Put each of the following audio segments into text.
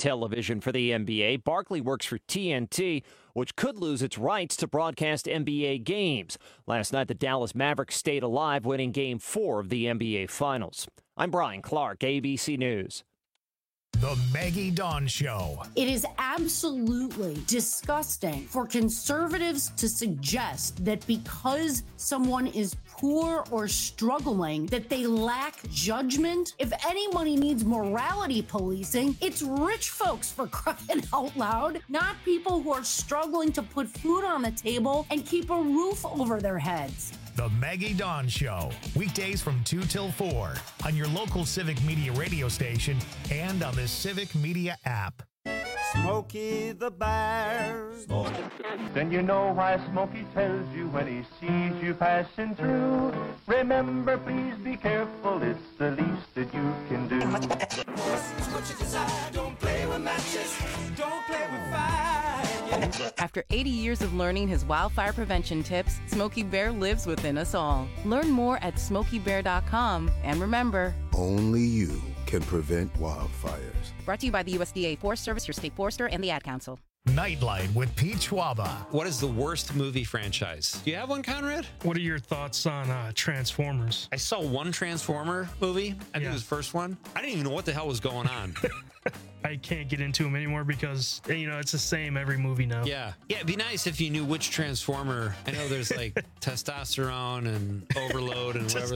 television for the NBA. Barkley works for TNT, which could lose its rights to broadcast NBA games. Last night, the Dallas Mavericks stayed alive, winning Game 4 of the NBA Finals. I'm Brian Clark, ABC News. The Maggie Dawn Show. It is absolutely disgusting for conservatives to suggest that because someone is poor or struggling, that they lack judgment. If anybody needs morality policing, it's rich folks, for crying out loud, not people who are struggling to put food on the table and keep a roof over their heads. The Maggie Dawn Show, weekdays from 2 till 4 on your local Civic Media radio station and on the Civic Media app. Smokey the Bear. Then you know why Smokey tells you when he sees you passing through. Remember, please be careful, it's the least that you can do. What you desire, don't play with matches, don't play with fire. After 80 years of learning his wildfire prevention tips, Smokey Bear lives within us all. Learn more at SmokeyBear.com, and remember, only you can prevent wildfires. Brought to you by the USDA Forest Service, your state forester, and the Ad Council. Nightlight with Pete Schwaba. What is the worst movie franchise? Do you have one, Conrad? What are your thoughts on Transformers? I saw one Transformer movie. I think it was the first one. I didn't even know what the hell was going on. I can't get into them anymore because, it's the same every movie now. Yeah, it'd be nice if you knew which Transformer. I know there's like testosterone and overload and whatever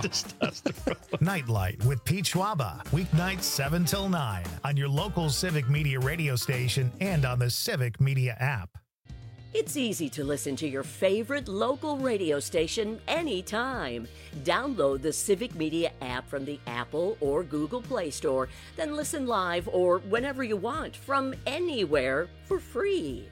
Nightlight with Pete Schwaba. Weeknights 7 till 9 on your local Civic Media radio station and on the Civic Media app. It's easy to listen to your favorite local radio station anytime. Download the Civic Media app from the Apple or Google Play Store, then listen live or whenever you want from anywhere for free.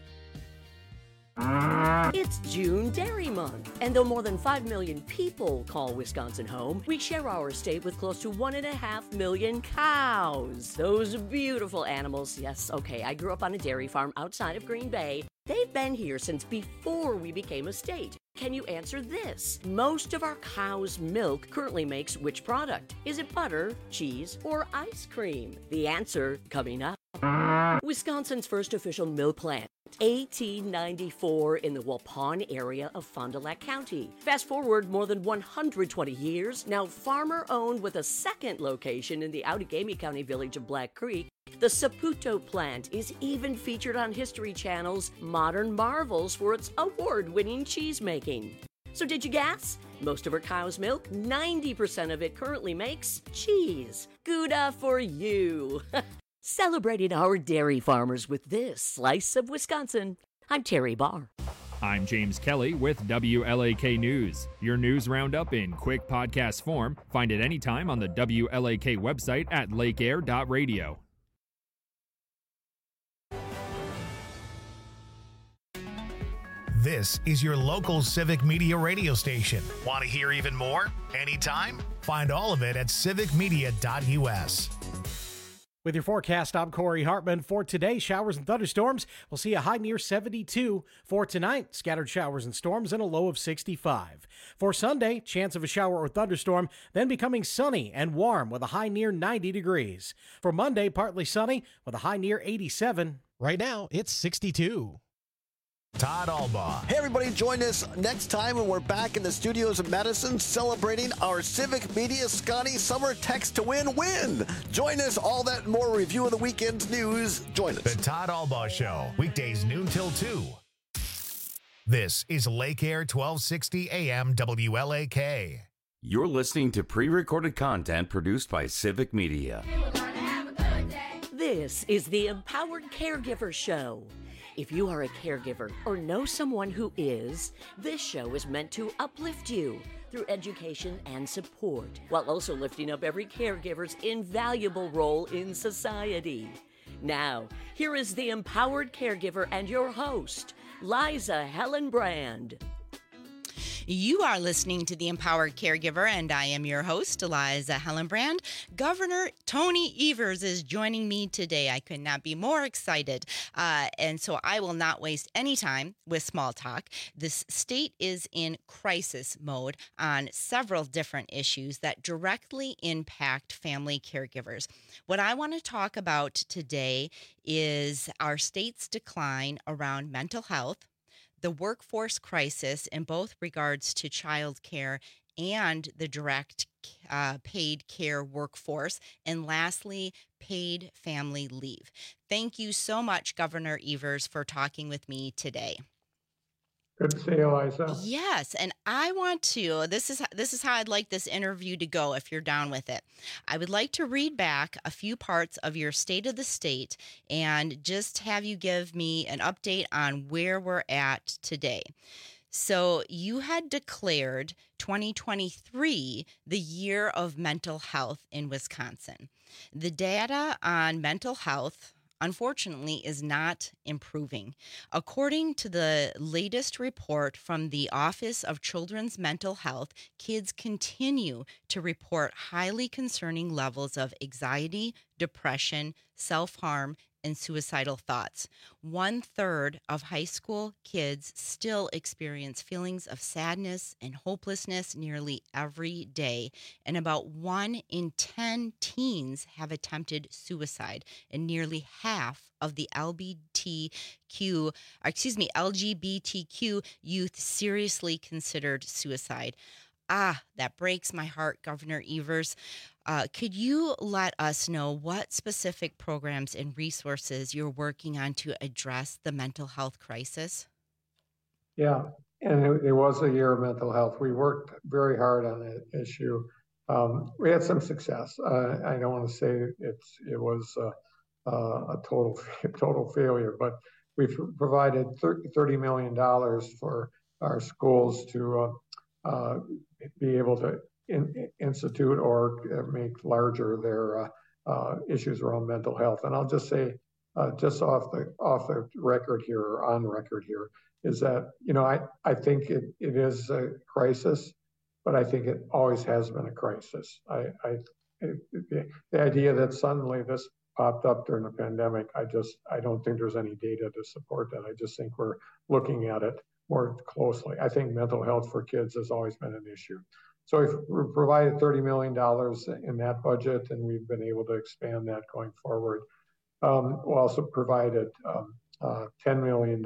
It's June Dairy Month, and though more than 5 million people call Wisconsin home, we share our state with close to 1.5 million cows. Those beautiful animals. Yes, okay, I grew up on a dairy farm outside of Green Bay. They've been here since before we became a state. Can you answer this? Most of our cow's milk currently makes which product? Is it butter, cheese, or ice cream? The answer coming up. Wisconsin's first official milk plant, 1894, in the Waupun area of Fond du Lac County. Fast forward more than 120 years, now farmer-owned with a second location in the Outagamie County village of Black Creek. The Saputo plant is even featured on History Channel's Modern Marvels for its award-winning cheese making. So did you guess? Most of our cow's milk, 90% of it currently makes cheese. Gouda for you! Celebrating our dairy farmers with this slice of Wisconsin. I'm Terry Barr. I'm James Kelly with WLAK News. Your news roundup in quick podcast form. Find it anytime on the WLAK website at lakeair.radio. This is your local Civic Media radio station. Want to hear even more? Anytime? Find all of it at civicmedia.us. With your forecast, I'm Corey Hartman. For today, showers and thunderstorms. We'll see a high near 72. For tonight, scattered showers and storms and a low of 65. For Sunday, chance of a shower or thunderstorm, then becoming sunny and warm with a high near 90 degrees. For Monday, partly sunny with a high near 87. Right now, it's 62. Todd Albaugh. Hey, everybody, join us next time when we're back in the studios of Madison celebrating our Civic Media Scotty Summer Text to Win. Join us, all that and more review of the weekend's news. Join us. The Todd Albaugh Show, weekdays noon till 2. This is Lake Air 1260 AM WLAK. You're listening to pre-recorded content produced by Civic Media. This is the Empowered Caregiver Show. If you are a caregiver or know someone who is, this show is meant to uplift you through education and support, while also lifting up every caregiver's invaluable role in society. Now, here is the Empowered Caregiver and your host, Liza Helen Brand. You are listening to The Empowered Caregiver, and I am your host, Eliza Hellenbrand. Governor Tony Evers is joining me today. I could not be more excited, and so I will not waste any time with small talk. This state is in crisis mode on several different issues that directly impact family caregivers. What I want to talk about today is our state's decline around mental health, the workforce crisis in both regards to child care and the direct paid care workforce, and lastly, paid family leave. Thank you so much, Governor Evers, for talking with me today. Good to see you, Eliza. Yes, and I want to, this is how I'd like this interview to go if you're down with it. I would like to read back a few parts of your State of the State and just have you give me an update on where we're at today. So you had declared 2023 the year of mental health in Wisconsin. The data on mental health, unfortunately, is not improving. According to the latest report from the Office of Children's Mental Health, kids continue to report highly concerning levels of anxiety, depression, self-harm, and suicidal thoughts. 1/3 of high school kids still experience feelings of sadness and hopelessness nearly every day, and about 1 in 10 teens have attempted suicide, and nearly half of the LGBTQ youth seriously considered suicide. That breaks my heart, Governor Evers. Could you let us know what specific programs and resources you're working on to address the mental health crisis? Yeah, and it was a year of mental health. We worked very hard on that issue. We had some success. I don't want to say it was a total failure, but we've provided $30 million for our schools to be able to institute or make larger their issues around mental health. And I'll just say, just off the record here, or on record here, is that, I think it is a crisis, but I think it always has been a crisis. The idea that suddenly this popped up during the pandemic, I don't think there's any data to support that. I just think we're looking at it more closely. I think mental health for kids has always been an issue. So we've provided $30 million in that budget, and we've been able to expand that going forward. We also provided $10 million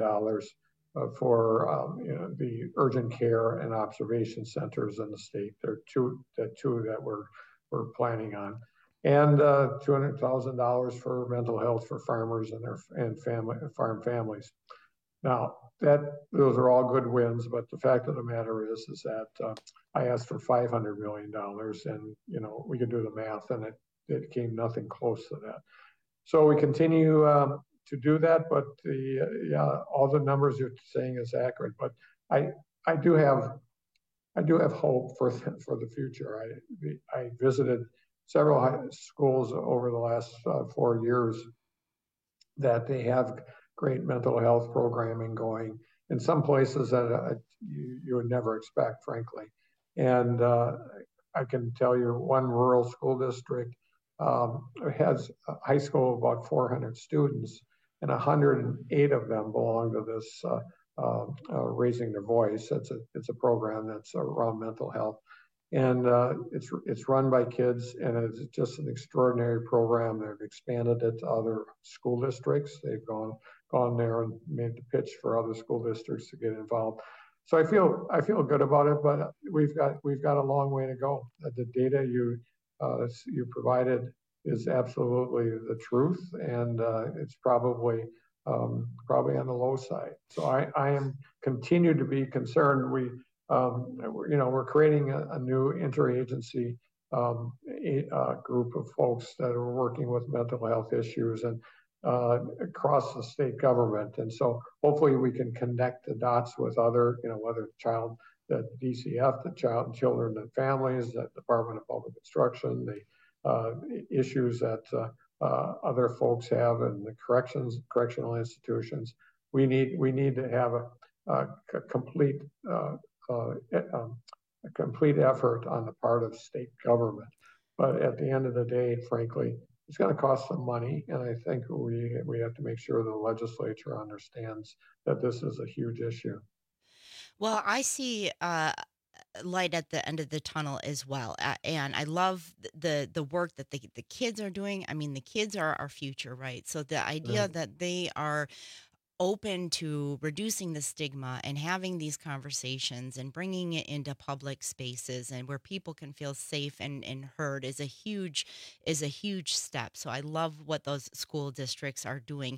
for the urgent care and observation centers in the state. There are two that we're planning on, and $200,000 for mental health for farmers and farm families. Now, those are all good wins, but the fact of the matter is that I asked for $500 million, and we could do the math, and it came nothing close to that. So we continue to do that, but all the numbers you're saying is accurate. But I do have hope for the future. I visited several high schools over the last 4 years that they have great mental health programming going in some places that you would never expect, frankly. And I can tell you one rural school district has a high school of about 400 students, and 108 of them belong to this Raising Their Voice. It's a program that's around mental health. And it's run by kids, and it's just an extraordinary program. They've expanded it to other school districts. They've gone there and made the pitch for other school districts to get involved. So I feel good about it, but we've got a long way to go. The data you provided is absolutely the truth, and it's probably on the low side. So I am continue to be concerned. We're creating a new interagency group of folks that are working with mental health issues and across the state government. And so hopefully we can connect the dots with other, whether the DCF, the Children and Families, the Department of Public Instruction, the issues that other folks have in the correctional institutions. We need to have a complete a complete effort on the part of state government. But at the end of the day, frankly, it's going to cost some money, and I think we have to make sure the legislature understands that this is a huge issue. Well, I see light at the end of the tunnel as well, and I love the work that the kids are doing. I mean, the kids are our future, right? So the idea that they are open to reducing the stigma and having these conversations and bringing it into public spaces and where people can feel safe and heard is a huge step. So I love what those school districts are doing.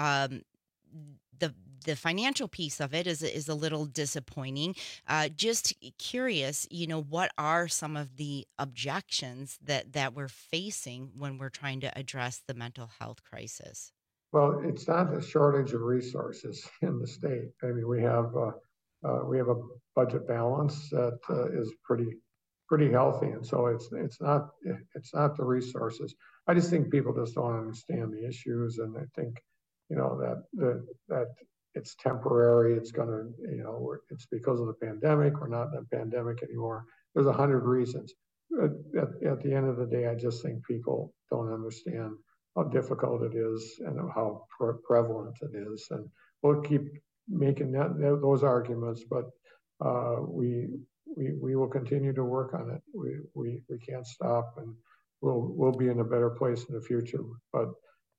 The financial piece of it is a little disappointing. Just curious, what are some of the objections that we're facing when we're trying to address the mental health crisis? Well, it's not a shortage of resources in the state. I mean, we have a budget balance that is pretty healthy, and so it's not the resources. I just think people just don't understand the issues, and I think that it's temporary. It's gonna it's because of the pandemic. We're not in a pandemic anymore. There's 100 reasons. At the end of the day, I just think people don't understand how difficult it is and how prevalent it is. And we'll keep making those arguments, but we will continue to work on it. We can't stop, and we'll be in a better place in the future. But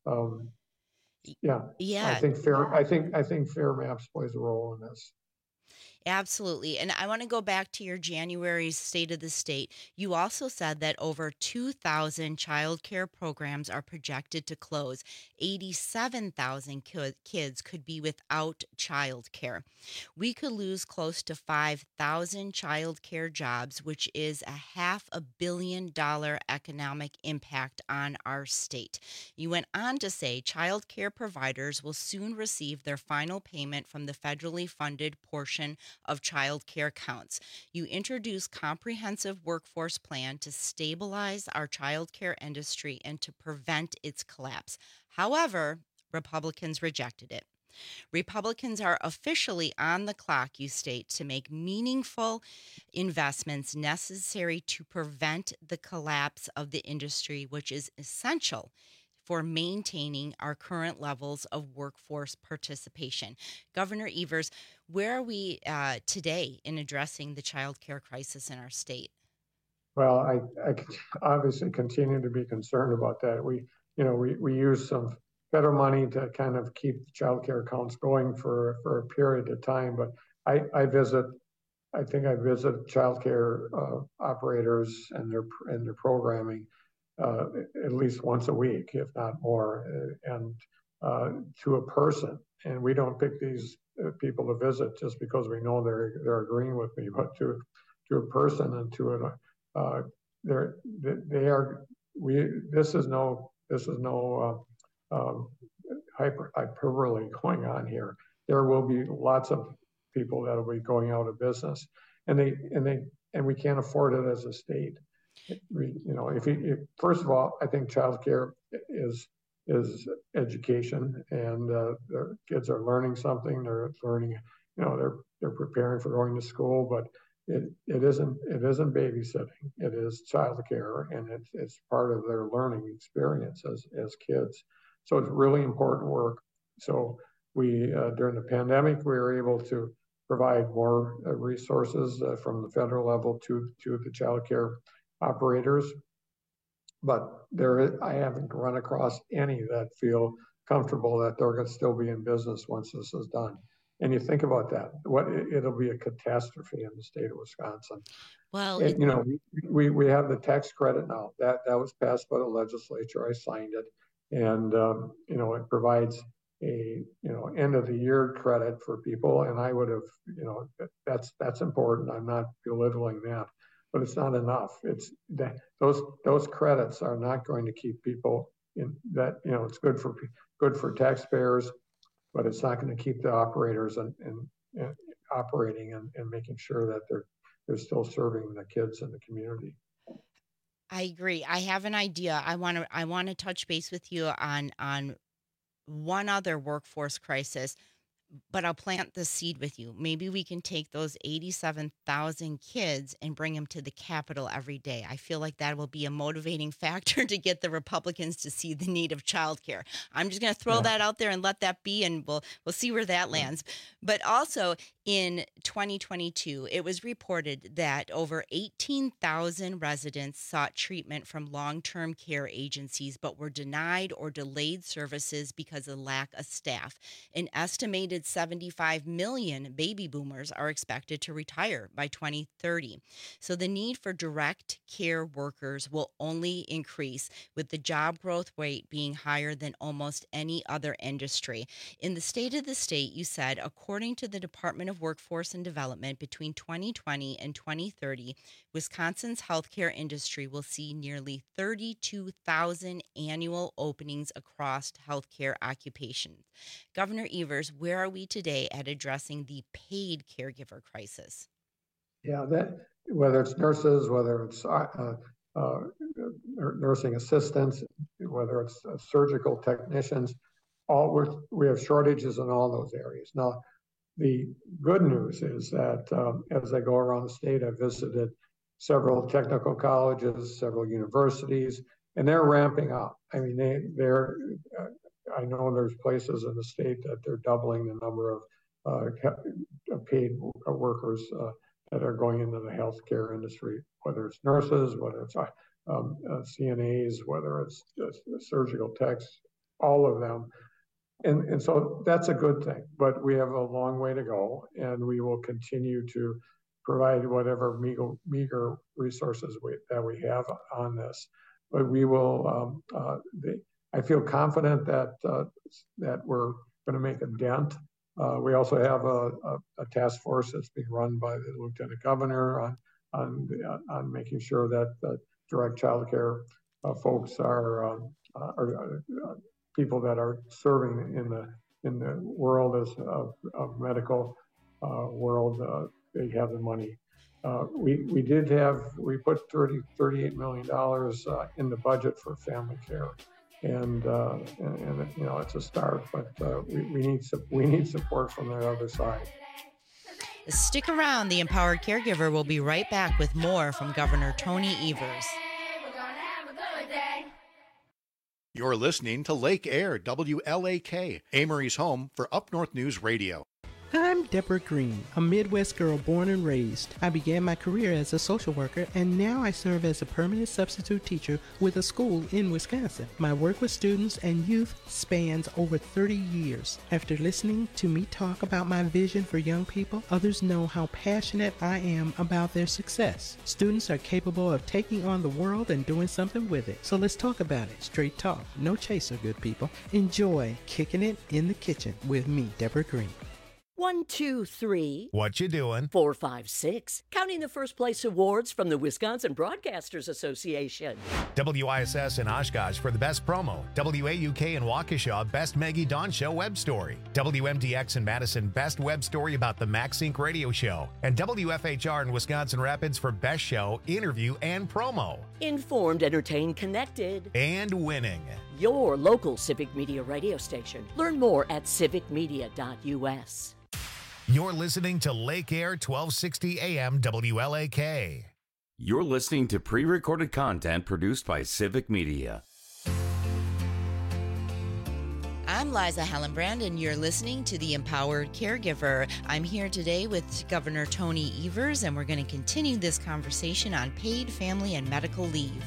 yeah, I think Fair Maps plays a role in this. Absolutely. And I want to go back to your January State of the State. You also said that over 2,000 child care programs are projected to close. 87,000 kids could be without child care. We could lose close to 5,000 child care jobs, which is a $500 million economic impact on our state. You went on to say child care providers will soon receive their final payment from the federally funded portion of child care counts. You introduced comprehensive workforce plan to stabilize our child care industry and to prevent its collapse. However, Republicans rejected it. Republicans are officially on the clock, you state, to make meaningful investments necessary to prevent the collapse of the industry, which is essential for maintaining our current levels of workforce participation. Governor Evers, where are we today in addressing the child care crisis in our state? Well, I obviously continue to be concerned about that. We use some federal money to kind of keep child care counts going for a period of time, but I visit child care operators and their programming at least once a week, if not more, and to a person. And we don't pick these people to visit just because we know they're agreeing with me, but to a person and to this is no hyperbole going on here. There will be lots of people that will be going out of business, and we can't afford it as a state. First of all, I think childcare is education, and the kids are learning something. They're learning, they're preparing for going to school, but it isn't babysitting. It is childcare, and it's part of their learning experience as kids. So it's really important work. So we during the pandemic, we were able to provide more resources from the federal level to the childcare operators, but I haven't run across any that feel comfortable that they're going to still be in business once this is done. And you think about that, it'll be a catastrophe in the state of Wisconsin. Well, we have the tax credit now that was passed by the legislature. I signed it, and it provides a end of the year credit for people, and I would have that's important. I'm not belittling that. But it's not enough. It's that those credits are not going to keep people in that. It's good for taxpayers, but it's not going to keep the operators and operating and making sure that they're still serving the kids in the community. I agree. I have an idea. I want to touch base with you on one other workforce crisis. But I'll plant the seed with you. Maybe we can take those 87,000 kids and bring them to the Capitol every day. I feel like that will be a motivating factor to get the Republicans to see the need of childcare. I'm just going to throw that out there and let that be, and we'll see where that lands. But also in 2022, it was reported that over 18,000 residents sought treatment from long-term care agencies but were denied or delayed services because of lack of staff. An estimated 75 million baby boomers are expected to retire by 2030. So the need for direct care workers will only increase, with the job growth rate being higher than almost any other industry. In the State of the State, you said, according to the Department of Workforce and Development, between 2020 and 2030, Wisconsin's healthcare industry will see nearly 32,000 annual openings across healthcare occupations. Governor Evers, where are we today at addressing the paid caregiver crisis? Yeah, that whether it's nurses, whether it's nursing assistants, whether it's surgical technicians, we have shortages in all those areas. Now, the good news is that as I go around the state, I visited several technical colleges, several universities, and they're ramping up. I mean, I know there's places in the state that they're doubling the number of paid workers that are going into the healthcare industry, whether it's nurses, whether it's CNAs, whether it's surgical techs, all of them. And so that's a good thing, but we have a long way to go, and we will continue to provide whatever meager resources that we have on this. But we will, I feel confident that we're going to make a dent. We also have a task force that's being run by the Lieutenant Governor on making sure that direct child care folks are people that are serving in the world of medical world. They have the money. We put $38 million in the budget for family care. And you know, it's a start, but we need support from the other side. Stick around. The Empowered Caregiver will be right back with more from Governor Tony Evers. You're listening to Lake Air, WLAK, Amory's home for Up North News Radio. I'm Deborah Green, a Midwest girl born and raised. I began my career as a social worker, and now I serve as a permanent substitute teacher with a school in Wisconsin. My work with students and youth spans over 30 years. After listening to me talk about my vision for young people, others know how passionate I am about their success. Students are capable of taking on the world and doing something with it. So let's talk about it. Straight talk, no chaser, good people. Enjoy Kicking It in the Kitchen with me, Deborah Green. 1, 2, 3. What you doing? 4, 5, 6. Counting the first place awards from the Wisconsin Broadcasters Association. WISS in Oshkosh for the best promo. WAUK in Waukesha, best Maggie Dawn Show web story. WMDX in Madison, best web story about the MaxSync radio show. And WFHR in Wisconsin Rapids for best show, interview, and promo. Informed, entertained, connected. And winning. Your local Civic Media radio station. Learn more at civicmedia.us. You're listening to Lake Air 1260 AM WLAK. You're listening to pre-recorded content produced by Civic Media. I'm Liza Hallenbrand, and you're listening to The Empowered Caregiver. I'm here today with Governor Tony Evers, and we're going to continue this conversation on paid family and medical leave.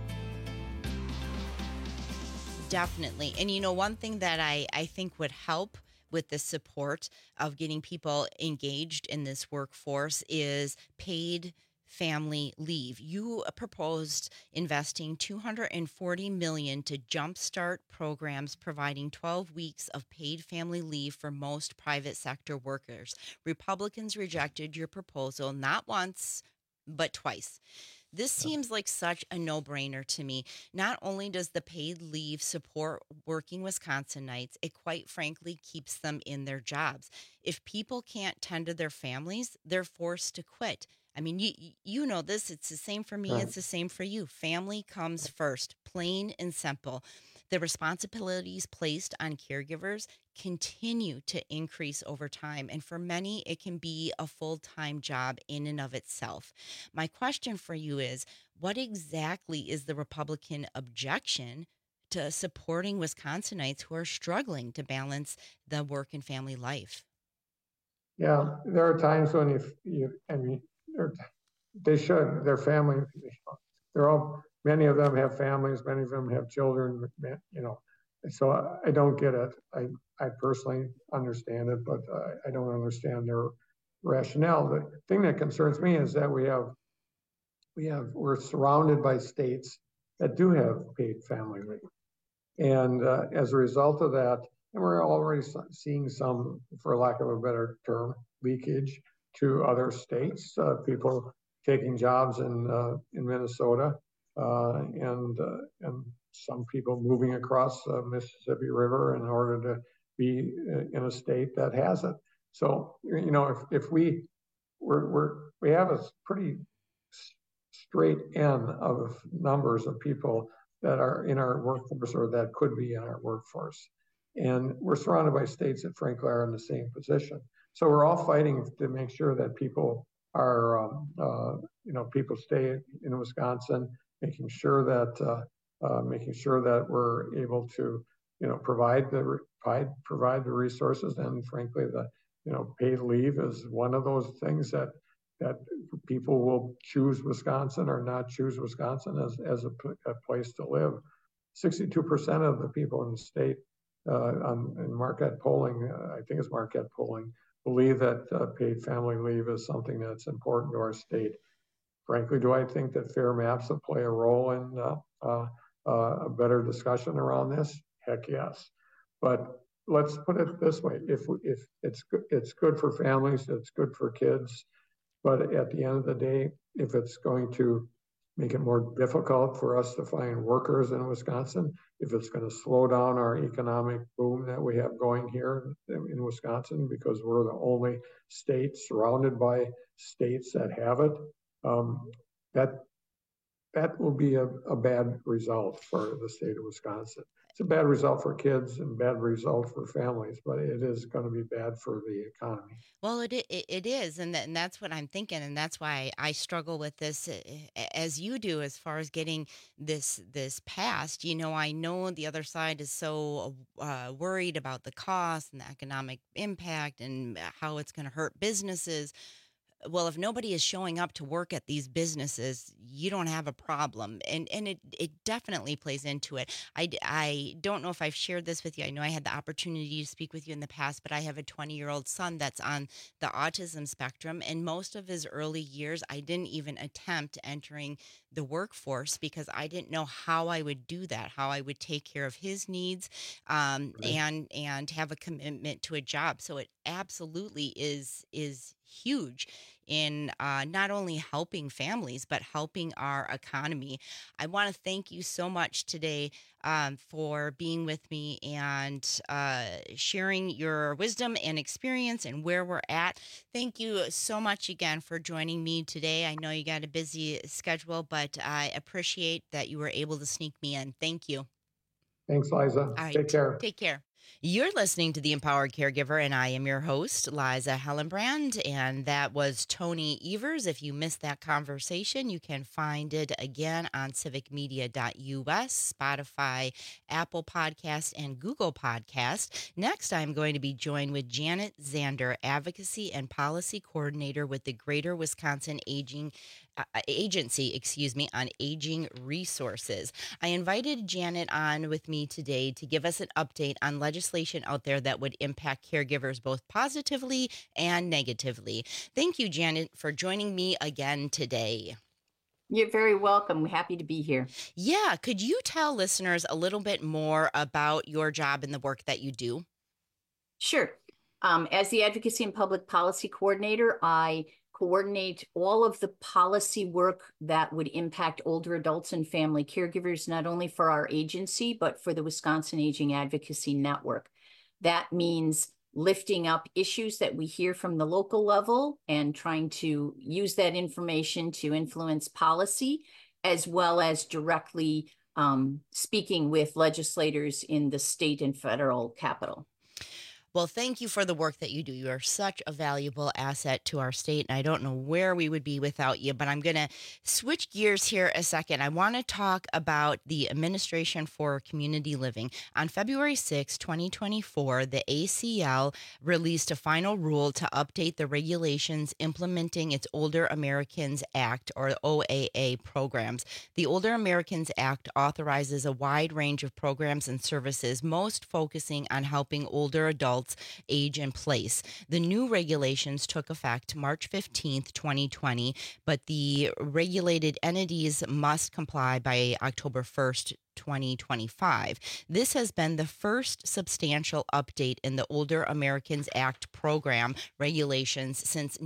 Definitely. And you know, one thing that I think would help with the support of getting people engaged in this workforce is paid family leave. You proposed investing $240 million to jumpstart programs providing 12 weeks of paid family leave for most private sector workers. Republicans rejected your proposal not once, but twice. This seems like such a no-brainer to me. Not only does the paid leave support working Wisconsinites, it quite frankly keeps them in their jobs. If people can't tend to their families, they're forced to quit. I mean, you know this. It's the same for me. It's the same for you. Family comes first, plain and simple. The responsibilities placed on caregivers continue to increase over time. And for many, it can be a full-time job in and of itself. My question for you is, what exactly is the Republican objection to supporting Wisconsinites who are struggling to balance the work and family life? Yeah, there are times when they should, their family, many of them have families, many of them have children, so I don't get it. I personally understand it, but I don't understand their rationale. The thing that concerns me is that we're surrounded by states that do have paid family leave. And as a result of that, and we're already seeing some, for lack of a better term, leakage to other states, people taking jobs in Minnesota, and some people moving across the Mississippi River in order to be in a state that has it. So, if we have a pretty straight end of numbers of people that are in our workforce or that could be in our workforce. And we're surrounded by states that frankly are in the same position. So we're all fighting to make sure that people are, people stay in Wisconsin, making sure that we're able to, provide the resources. And frankly, paid leave is one of those things that people will choose Wisconsin or not choose Wisconsin as a place to live. 62% of the people in the state in Marquette polling, I think it's Marquette polling, believe that paid family leave is something that's important to our state. Frankly, do I think that fair maps will play a role in a better discussion around this? Heck yes. But let's put it this way: if it's good for families, it's good for kids. But at the end of the day, if it's going to make it more difficult for us to find workers in Wisconsin, if it's going to slow down our economic boom that we have going here in Wisconsin, because we're the only state surrounded by states that have it, that will be a bad result for the state of Wisconsin. It's a bad result for kids and bad result for families, but it is going to be bad for the economy. Well, it is, and that's what I'm thinking, and that's why I struggle with this as you do, as far as getting this passed. I know the other side is so worried about the cost and the economic impact and how it's going to hurt businesses. Well, if nobody is showing up to work at these businesses, you don't have a problem. And it definitely plays into it. I don't know if I've shared this with you. I know I had the opportunity to speak with you in the past, but I have a 20-year-old son that's on the autism spectrum. And most of his early years, I didn't even attempt entering the workforce because I didn't know how I would do that, how I would take care of his needs, right, and have a commitment to a job. So it absolutely is huge in not only helping families, but helping our economy. I want to thank you so much today for being with me and sharing your wisdom and experience and where we're at. Thank you so much again for joining me today. I know you got a busy schedule, but I appreciate that you were able to sneak me in. Thank you. Thanks, Liza. All right. Take care. Take care. You're listening to The Empowered Caregiver, and I am your host, Liza Hellenbrand, and that was Tony Evers. If you missed that conversation, you can find it again on civicmedia.us, Spotify, Apple Podcast, and Google Podcast. Next, I'm going to be joined with Janet Zander, Advocacy and Policy Coordinator with the Greater Wisconsin Agency on Aging Resources. I invited Janet on with me today to give us an update on legislation out there that would impact caregivers both positively and negatively. Thank you, Janet, for joining me again today. You're very welcome. We're happy to be here. Yeah. Could you tell listeners a little bit more about your job and the work that you do? Sure. As the Advocacy and Public Policy Coordinator, I coordinate all of the policy work that would impact older adults and family caregivers, not only for our agency, but for the Wisconsin Aging Advocacy Network. That means lifting up issues that we hear from the local level and trying to use that information to influence policy, as well as directly speaking with legislators in the state and federal capital. Well, thank you for the work that you do. You are such a valuable asset to our state, and I don't know where we would be without you, but I'm going to switch gears here a second. I want to talk about the Administration for Community Living. On February 6, 2024, the ACL released a final rule to update the regulations implementing its Older Americans Act, or OAA, programs. The Older Americans Act authorizes a wide range of programs and services, most focusing on helping older adults age in place. The new regulations took effect March 15th, 2020, but the regulated entities must comply by October 1st, 2025. This has been the first substantial update in the Older Americans Act program regulations since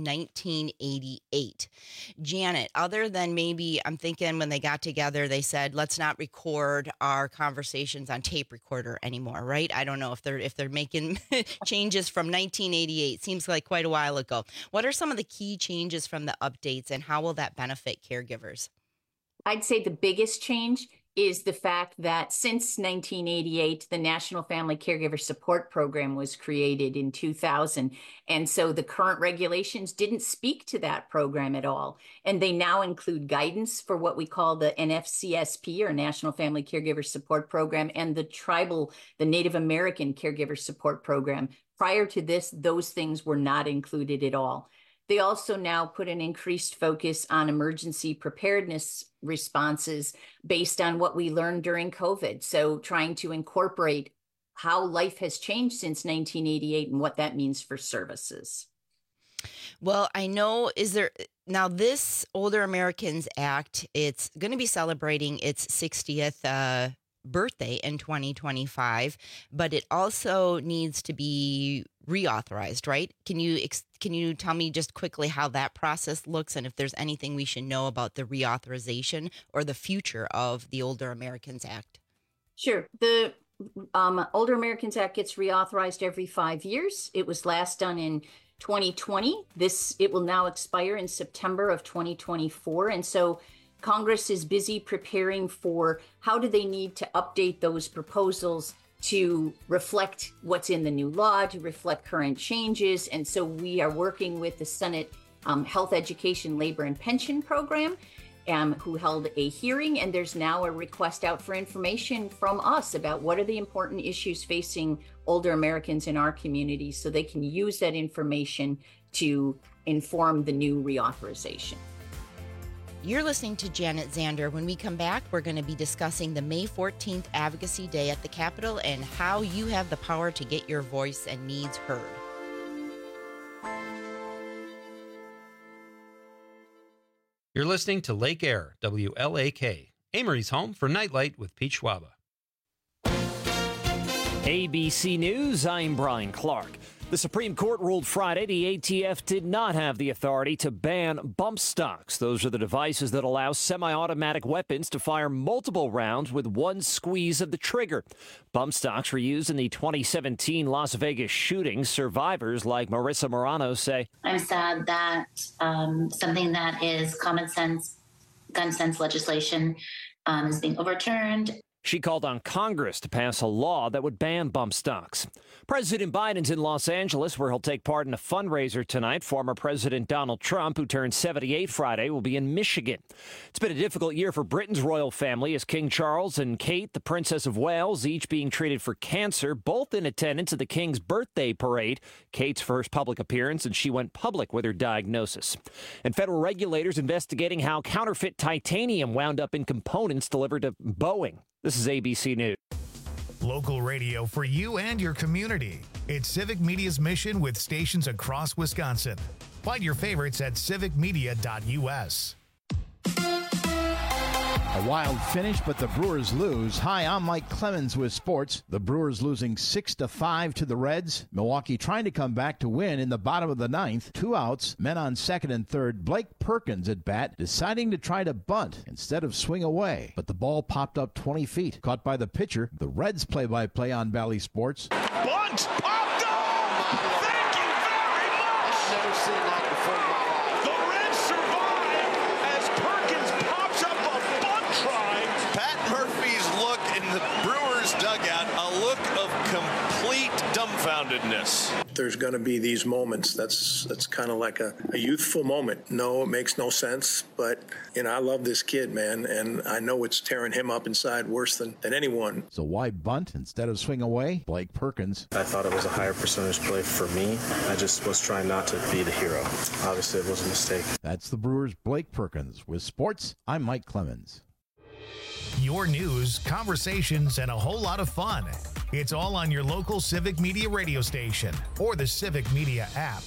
1988. Janet, other than maybe, I'm thinking when they got together, they said, let's not record our conversations on tape recorder anymore, right? I don't know if they're making changes from 1988. Seems like quite a while ago. What are some of the key changes from the updates, and how will that benefit caregivers? I'd say the biggest change is the fact that since 1988, the National Family Caregiver Support Program was created in 2000. And so the current regulations didn't speak to that program at all. And they now include guidance for what we call the NFCSP, or National Family Caregiver Support Program, and the Native American Caregiver Support Program. Prior to this, those things were not included at all. They also now put an increased focus on emergency preparedness responses based on what we learned during COVID. So trying to incorporate how life has changed since 1988 and what that means for services. Well, I know, now this Older Americans Act, it's going to be celebrating its 60th birthday in 2025, but it also needs to be reauthorized, right? Can you tell me just quickly how that process looks, and if there's anything we should know about the reauthorization or the future of the Older Americans Act? Sure. The Older Americans Act gets reauthorized every 5 years. It was last done in 2020. It will now expire in September of 2024. And so Congress is busy preparing for how do they need to update those proposals to reflect what's in the new law, to reflect current changes. And so we are working with the Senate Health, Education, Labor, and Pension Program, who held a hearing. And there's now a request out for information from us about what are the important issues facing older Americans in our communities, so they can use that information to inform the new reauthorization. You're listening to Janet Zander. When we come back, we're going to be discussing the May 14th Advocacy Day at the Capitol and how you have the power to get your voice and needs heard. You're listening to Lake Air, WLAK, Amory's home for Nightlight with Pete Schwaba. ABC News, I'm Brian Clark. The Supreme Court ruled Friday the ATF did not have the authority to ban bump stocks. Those are the devices that allow semi-automatic weapons to fire multiple rounds with one squeeze of the trigger. Bump stocks were used in the 2017 Las Vegas shooting. Survivors like Marissa Morano say, I'm sad that something that is common sense, gun sense legislation is being overturned. She called on Congress to pass a law that would ban bump stocks. President Biden's in Los Angeles, where he'll take part in a fundraiser tonight. Former President Donald Trump, who turned 78 Friday, will be in Michigan. It's been a difficult year for Britain's royal family, as King Charles and Kate, the Princess of Wales, each being treated for cancer, both in attendance at the King's birthday parade, Kate's first public appearance, and she went public with her diagnosis. And federal regulators investigating how counterfeit titanium wound up in components delivered to Boeing. This is ABC News. Local radio for you and your community. It's Civic Media's mission with stations across Wisconsin. Find your favorites at civicmedia.us. A wild finish, but the Brewers lose. Hi, I'm Mike Clemens with sports. The Brewers losing 6-5 to the Reds. Milwaukee trying to come back to win in the bottom of the ninth. 2 outs, men on second and third. Blake Perkins at bat, deciding to try to bunt instead of swing away. But the ball popped up 20 feet. Caught by the pitcher. The Reds play-by-play on Valley Sports. Bunt popped up! Thank you very much! I've never seen that before in my life. The Reds survive as Perkins pops up a bunt try. Pat Murphy's dumbfoundedness. There's going to be these moments. That's kind of like a youthful moment. No, it makes no sense, but I love this kid, man, and I know it's tearing him up inside worse than anyone. So why bunt instead of swing away? Blake Perkins. I thought it was a higher percentage play for me. I just was trying not to be the hero. Obviously, it was a mistake. That's the Brewers' Blake Perkins. With sports, I'm Mike Clemens. Your news, conversations, and a whole lot of fun. It's all on your local Civic Media radio station or the Civic Media app.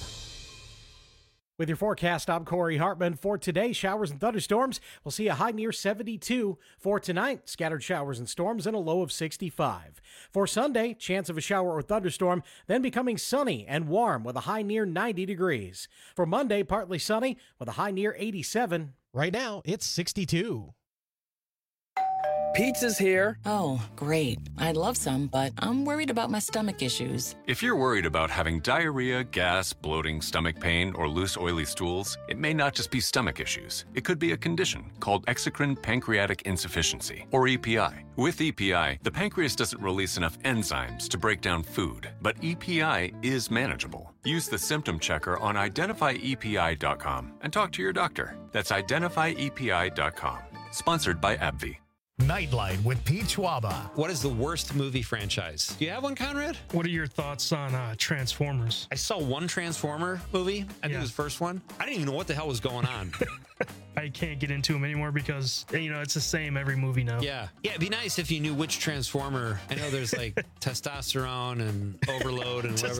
With your forecast, I'm Corey Hartman. For today, showers and thunderstorms. We'll see a high near 72. For tonight, scattered showers and storms and a low of 65. For Sunday, chance of a shower or thunderstorm, then becoming sunny and warm with a high near 90 degrees. For Monday, partly sunny with a high near 87. Right now, it's 62. Pizza's here. Oh, great. I'd love some, but I'm worried about my stomach issues. If you're worried about having diarrhea, gas, bloating, stomach pain, or loose, oily stools, it may not just be stomach issues. It could be a condition called exocrine pancreatic insufficiency, or EPI. With EPI, the pancreas doesn't release enough enzymes to break down food, but EPI is manageable. Use the symptom checker on identifyepi.com and talk to your doctor. That's identifyepi.com. Sponsored by AbbVie. Nightlight with Pete Schwaba. What is the worst movie franchise? Do you have one, Conrad? What are your thoughts on Transformers? I saw one Transformer movie. I think it was the first one. I didn't even know what the hell was going on. I can't get into them anymore because, it's the same every movie now. Yeah, it'd be nice if you knew which Transformer. I know there's like testosterone and overload and whatever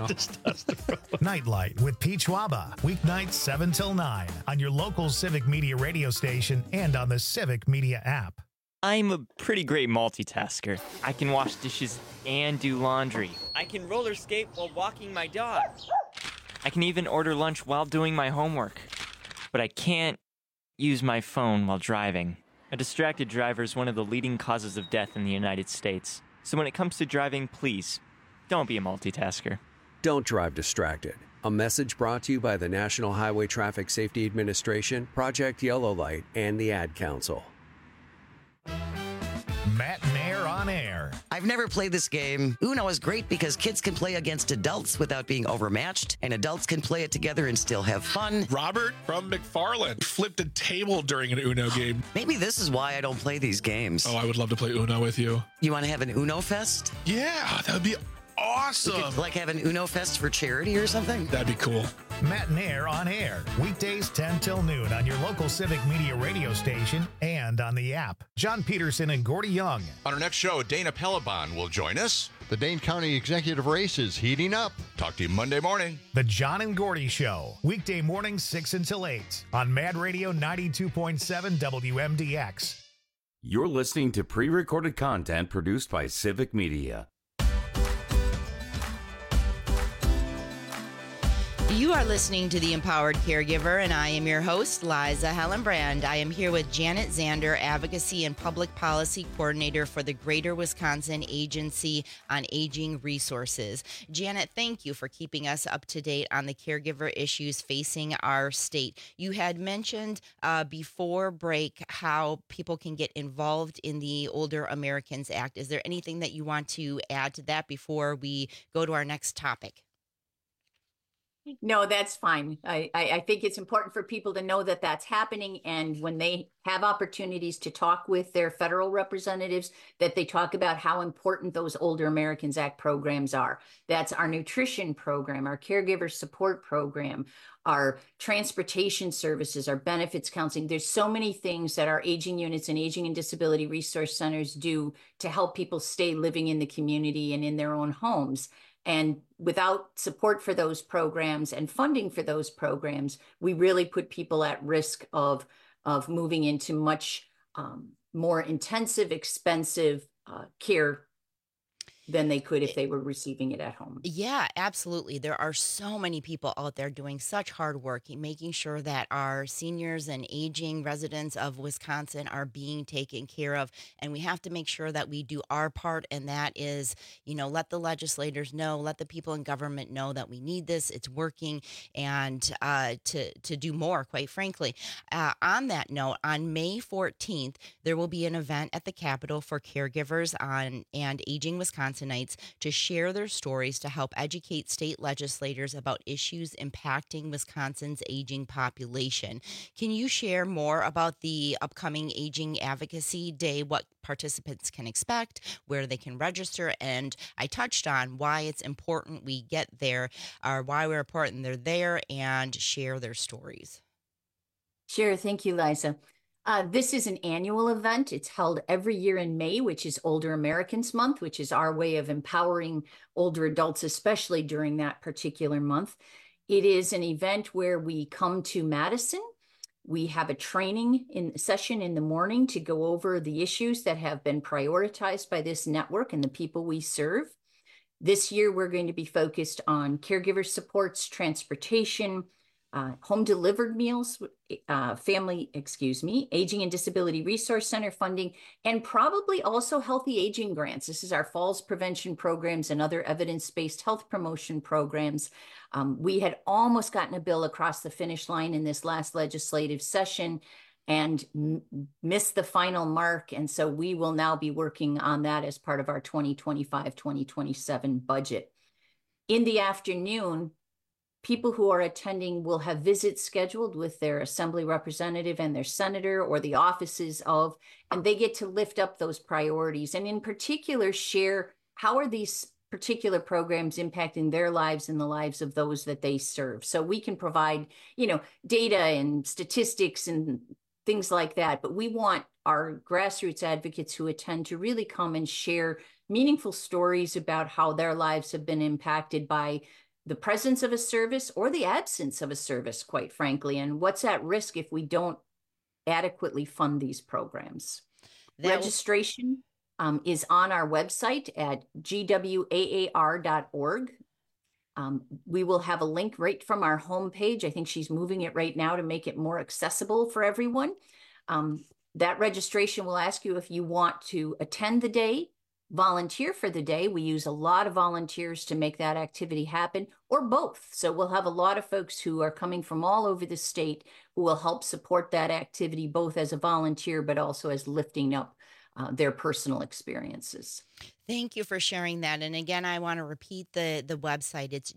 Nightlight with Pete Schwaba. Weeknights 7 till 9 on your local Civic Media radio station and on the Civic Media app. I'm a pretty great multitasker. I can wash dishes and do laundry. I can roller skate while walking my dog. I can even order lunch while doing my homework. But I can't use my phone while driving. A distracted driver is one of the leading causes of death in the United States. So when it comes to driving, please, don't be a multitasker. Don't drive distracted. A message brought to you by the National Highway Traffic Safety Administration, Project Yellow Light, and the Ad Council. Matt Nair on air. I've never played this game. Uno is great because kids can play against adults without being overmatched, and adults can play it together and still have fun. Robert from McFarland flipped a table during an Uno game. Maybe this is why I don't play these games. Oh, I would love to play Uno with you. You want to have an Uno Fest? Yeah, that would be awesome. We could, like, have an Uno Fest for charity or something? That'd be cool. Matt Nair on air. Weekdays 10 till noon on your local Civic Media radio station and on the app. John Peterson and Gordy Young. On our next show, Dana Pellebon will join us. The Dane County Executive Race is heating up. Talk to you Monday morning. The John and Gordy Show. Weekday mornings 6 until 8 on Mad Radio 92.7 WMDX. You're listening to pre-recorded content produced by Civic Media. You are listening to The Empowered Caregiver, and I am your host, Liza Hellenbrand. I am here with Janet Zander, Advocacy and Public Policy Coordinator for the Greater Wisconsin Agency on Aging Resources. Janet, thank you for keeping us up to date on the caregiver issues facing our state. You had mentioned before break how people can get involved in the Older Americans Act. Is there anything that you want to add to that before we go to our next topic? No, that's fine. I think it's important for people to know that that's happening. And when they have opportunities to talk with their federal representatives, that they talk about how important those Older Americans Act programs are. That's our nutrition program, our caregiver support program, our transportation services, our benefits counseling. There's so many things that our aging units and aging and disability resource centers do to help people stay living in the community and in their own homes. And without support for those programs and funding for those programs, we really put people at risk of moving into much more intensive, expensive care than they could if they were receiving it at home. Yeah, absolutely. There are so many people out there doing such hard work, making sure that our seniors and aging residents of Wisconsin are being taken care of. And we have to make sure that we do our part. And that is, let the legislators know, let the people in government know that we need this, it's working, and to do more, quite frankly. On that note, on May 14th, there will be an event at the Capitol for caregivers and Aging Wisconsin Wisconsinites to share their stories to help educate state legislators about issues impacting Wisconsin's aging population. Can you share more about the upcoming Aging Advocacy Day, what participants can expect, where they can register? And I touched on why it's important we get there, or why we're important they're there, and share their stories. Sure. Thank you, Liza. This is an annual event. It's held every year in May, which is Older Americans Month, which is our way of empowering older adults, especially during that particular month. It is an event where we come to Madison. We have a training session in the morning to go over the issues that have been prioritized by this network and the people we serve. This year, we're going to be focused on caregiver supports, transportation, home delivered meals, Aging and Disability Resource Center funding, and probably also healthy aging grants. This is our falls prevention programs and other evidence-based health promotion programs. We had almost gotten a bill across the finish line in this last legislative session and missed the final mark. And so we will now be working on that as part of our 2025-2027 budget. In the afternoon, people who are attending will have visits scheduled with their assembly representative and their senator or the offices of, and they get to lift up those priorities and in particular share how are these particular programs impacting their lives and the lives of those that they serve. So we can provide, data and statistics and things like that, but we want our grassroots advocates who attend to really come and share meaningful stories about how their lives have been impacted by the presence of a service or the absence of a service, quite frankly, and what's at risk if we don't adequately fund these programs. Registration is on our website at gwaar.org. We will have a link right from our homepage. I think she's moving it right now to make it more accessible for everyone. That registration will ask you if you want to attend the day, volunteer for the day. We use a lot of volunteers to make that activity happen, or both. So we'll have a lot of folks who are coming from all over the state who will help support that activity, both as a volunteer, but also as lifting up their personal experiences. Thank you for sharing that. And again, I want to repeat the website. It's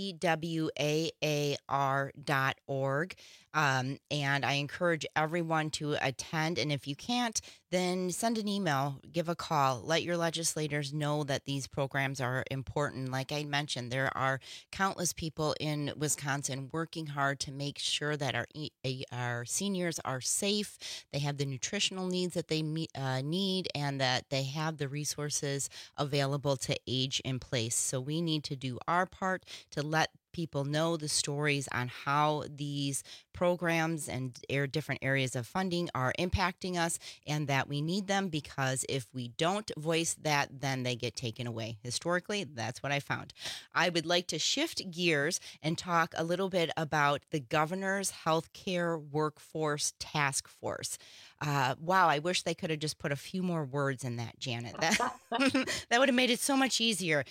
gwaar.org. And I encourage everyone to attend. And if you can't, then send an email, give a call, let your legislators know that these programs are important. Like I mentioned, there are countless people in Wisconsin working hard to make sure that our seniors are safe, they have the nutritional needs that they need, and that they have the resources available to age in place. So we need to do our part to let people know the stories on how these programs and different areas of funding are impacting us, and that we need them, because if we don't voice that, then they get taken away. Historically, that's what I found. I would like to shift gears and talk a little bit about the Governor's Healthcare Workforce Task Force. Wow, I wish they could have just put a few more words in that, Janet. That would have made it so much easier.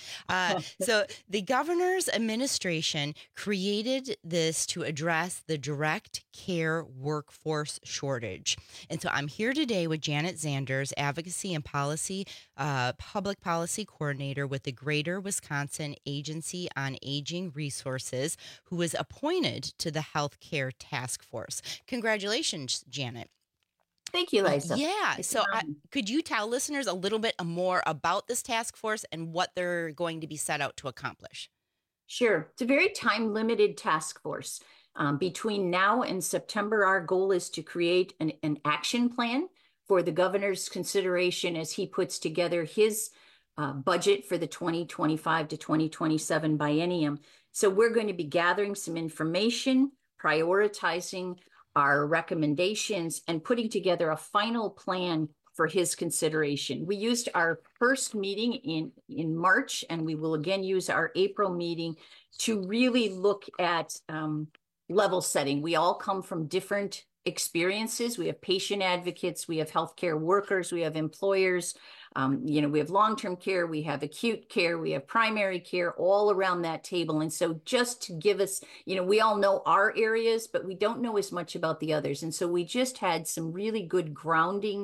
So the Governor's administration created this to address the direct care workforce shortage. And so I'm here today with Janet Zanders, Advocacy and Policy, Public Policy Coordinator with the Greater Wisconsin Agency on Aging Resources, who was appointed to the Healthcare Task Force. Congratulations, Janet. Thank you, Lisa. Yeah. So could you tell listeners a little bit more about this task force and what they're going to be set out to accomplish? Sure. It's a very time-limited task force. Between now and September, our goal is to create an action plan for the governor's consideration as he puts together his budget for the 2025 to 2027 biennium. So we're going to be gathering some information, prioritizing our recommendations, and putting together a final plan for his consideration. We used our first meeting in March, and we will again use our April meeting to really look at level setting. We all come from different experiences. We have patient advocates, we have healthcare workers, we have employers, we have long-term care, we have acute care, we have primary care, all around that table. And so just to give us, we all know our areas, but we don't know as much about the others. And so we just had some really good grounding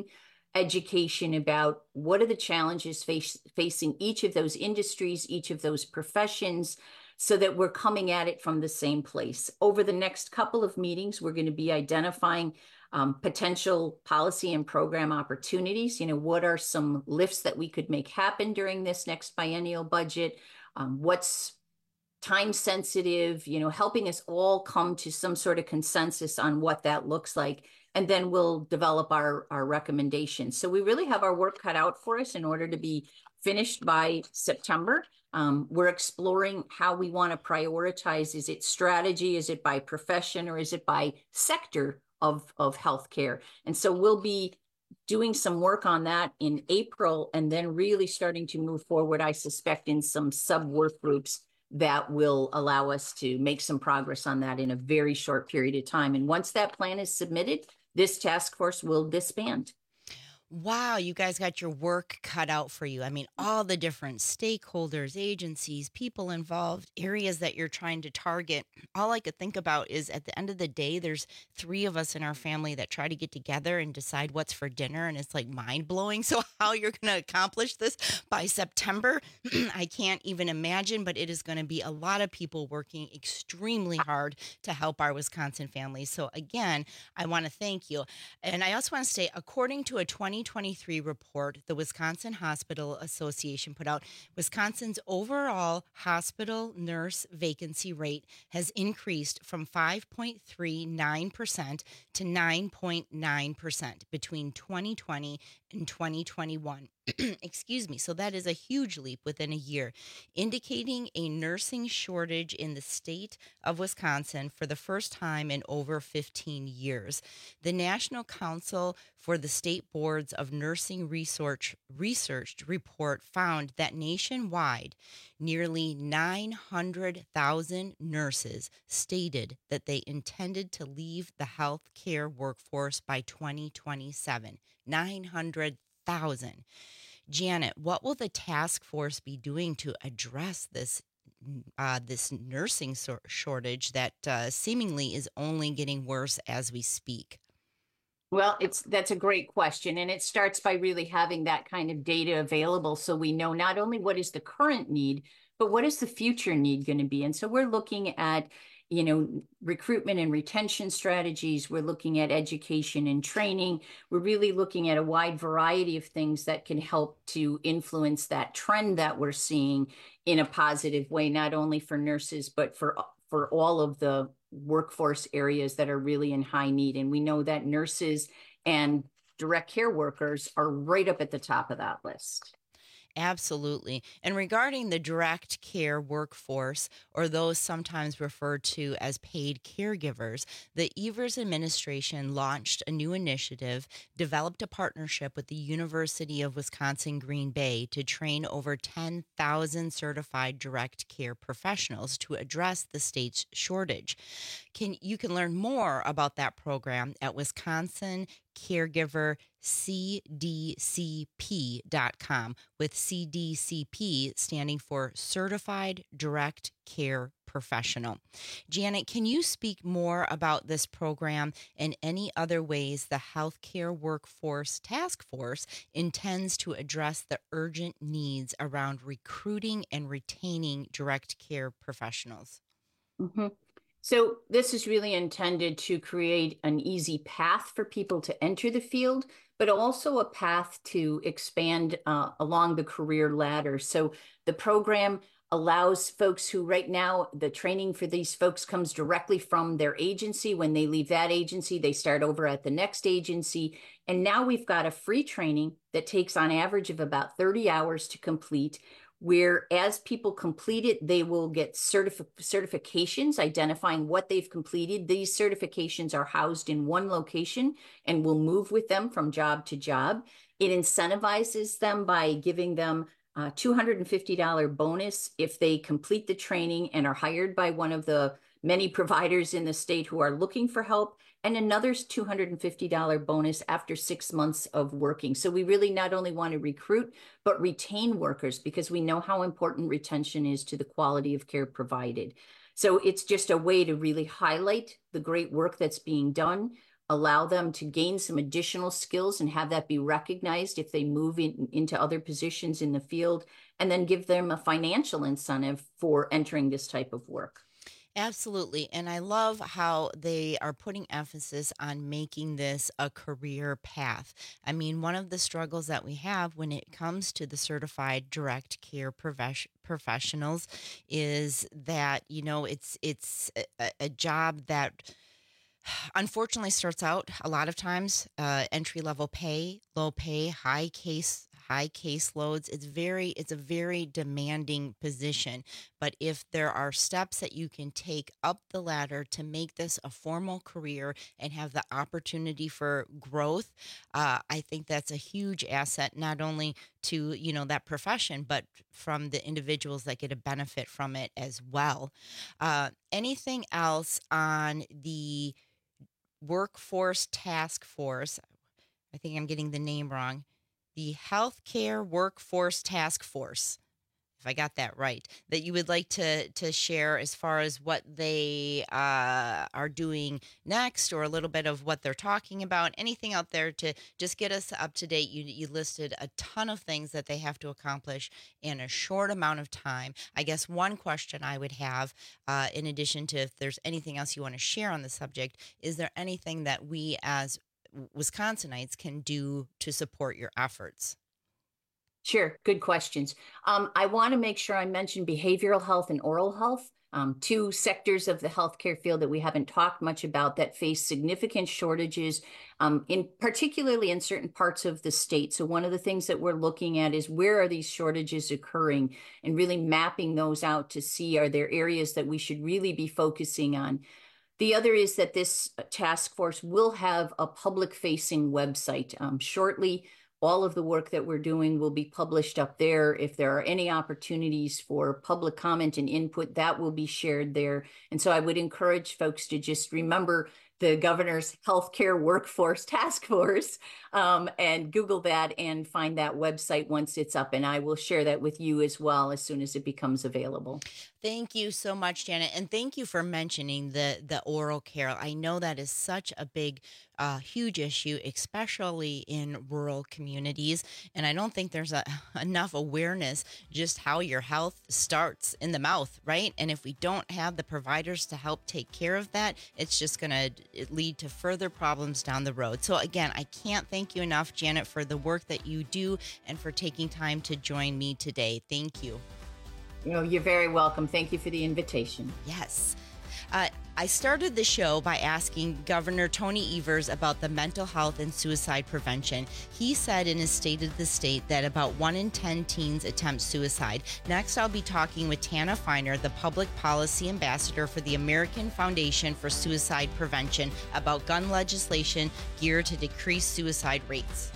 education about what are the challenges facing each of those industries, each of those professions, so that we're coming at it from the same place. Over the next couple of meetings, we're going to be identifying potential policy and program opportunities. What are some lifts that we could make happen during this next biennial budget? What's time sensitive, helping us all come to some sort of consensus on what that looks like. And then we'll develop our recommendations. So we really have our work cut out for us in order to be finished by September. We're exploring how we want to prioritize. Is it strategy? Is it by profession? Or is it by sector of healthcare? And so we'll be doing some work on that in April, and then really starting to move forward, I suspect, in some sub-work groups that will allow us to make some progress on that in a very short period of time. And once that plan is submitted, this task force will disband. Wow, you guys got your work cut out for you. I mean, all the different stakeholders, agencies, people involved, areas that you're trying to target. All I could think about is at the end of the day, there's 3 of us in our family that try to get together and decide what's for dinner. And it's like mind blowing. So how you're going to accomplish this by September, I can't even imagine, but it is going to be a lot of people working extremely hard to help our Wisconsin families. So again, I want to thank you. And I also want to say, according to a 2023 report the Wisconsin Hospital Association put out, Wisconsin's overall hospital nurse vacancy rate has increased from 5.39% to 9.9% between 2020 and 2021. Excuse me. So that is a huge leap within a year, indicating a nursing shortage in the state of Wisconsin for the first time in over 15 years. The National Council for the State Boards of Nursing Research report found that nationwide, nearly 900,000 nurses stated that they intended to leave the healthcare workforce by 2027. 900,000. Janet, what will the task force be doing to address this nursing shortage that seemingly is only getting worse as we speak? Well, that's a great question. And it starts by really having that kind of data available so we know not only what is the current need, but what is the future need going to be. And so we're looking at recruitment and retention strategies. We're looking at education and training. We're really looking at a wide variety of things that can help to influence that trend that we're seeing in a positive way, not only for nurses, but for all of the workforce areas that are really in high need. And we know that nurses and direct care workers are right up at the top of that list. Absolutely. And regarding the direct care workforce, or those sometimes referred to as paid caregivers, the Evers administration launched a new initiative, developed a partnership with the University of Wisconsin-Green Bay to train over 10,000 certified direct care professionals to address the state's shortage. You can learn more about that program at WisconsinCaregiverCDCP.com, with CDCP standing for Certified Direct Care Professional. Janet, can you speak more about this program and any other ways the Healthcare Workforce Task Force intends to address the urgent needs around recruiting and retaining direct care professionals? Mm-hmm. So this is really intended to create an easy path for people to enter the field, but also a path to expand along the career ladder. So the program allows folks who right now, the training for these folks comes directly from their agency. When they leave that agency, they start over at the next agency. And now we've got a free training that takes on average of about 30 hours to complete, where as people complete it, they will get certifications identifying what they've completed. These certifications are housed in one location and will move with them from job to job. It incentivizes them by giving them a $250 bonus if they complete the training and are hired by one of the many providers in the state who are looking for help, and another $250 bonus after 6 months of working. So we really not only want to recruit, but retain workers, because we know how important retention is to the quality of care provided. So it's just a way to really highlight the great work that's being done. allow them to gain some additional skills and have that be recognized if they move into other positions in the field, and then give them a financial incentive for entering this type of work. Absolutely. And I love how they are putting emphasis on making this a career path. I mean, one of the struggles that we have when it comes to the certified direct care professionals is that, you know, it's a job that unfortunately starts out a lot of times entry-level pay, low pay, high caseloads. It's a very demanding position. But if there are steps that you can take up the ladder to make this a formal career and have the opportunity for growth, I think that's a huge asset, not only to, you know, that profession, but from the individuals that get a benefit from it as well. Anything else on the Workforce Task Force? I think I'm getting the name wrong. The Healthcare Workforce Task Force, if I got that right, that you would like to share as far as what they are doing next, or a little bit of what they're talking about, anything out there to just get us up to date. You listed a ton of things that they have to accomplish in a short amount of time. I guess one question I would have, in addition to if there's anything else you want to share on the subject, is there anything that we as Wisconsinites can do to support your efforts? Sure. Good questions. I want to make sure I mention behavioral health and oral health, two sectors of the healthcare field that we haven't talked much about that face significant shortages, particularly in certain parts of the state. So one of the things that we're looking at is where are these shortages occurring, and really mapping those out to see, are there areas that we should really be focusing on. The other is that this task force will have a public-facing website shortly. All of the work that we're doing will be published up there. If there are any opportunities for public comment and input, that will be shared there. And so I would encourage folks to just remember the governor's healthcare workforce task force and Google that and find that website once it's up. And I will share that with you as well as soon as it becomes available. Thank you so much, Janet. And thank you for mentioning the oral care. I know that is such a big, huge issue, especially in rural communities. And I don't think there's enough awareness just how your health starts in the mouth, right? And if we don't have the providers to help take care of that, it's just going to lead to further problems down the road. So again, I can't thank you enough, Janet, for the work that you do and for taking time to join me today. Thank you. You're very welcome. Thank you for the invitation. Yes. I started the show by asking Governor Tony Evers about the mental health and suicide prevention. He said in his State of the State that about 1 in 10 teens attempt suicide. Next, I'll be talking with Tana Feiner, the Public Policy Ambassador for the American Foundation for Suicide Prevention, about gun legislation geared to decrease suicide rates.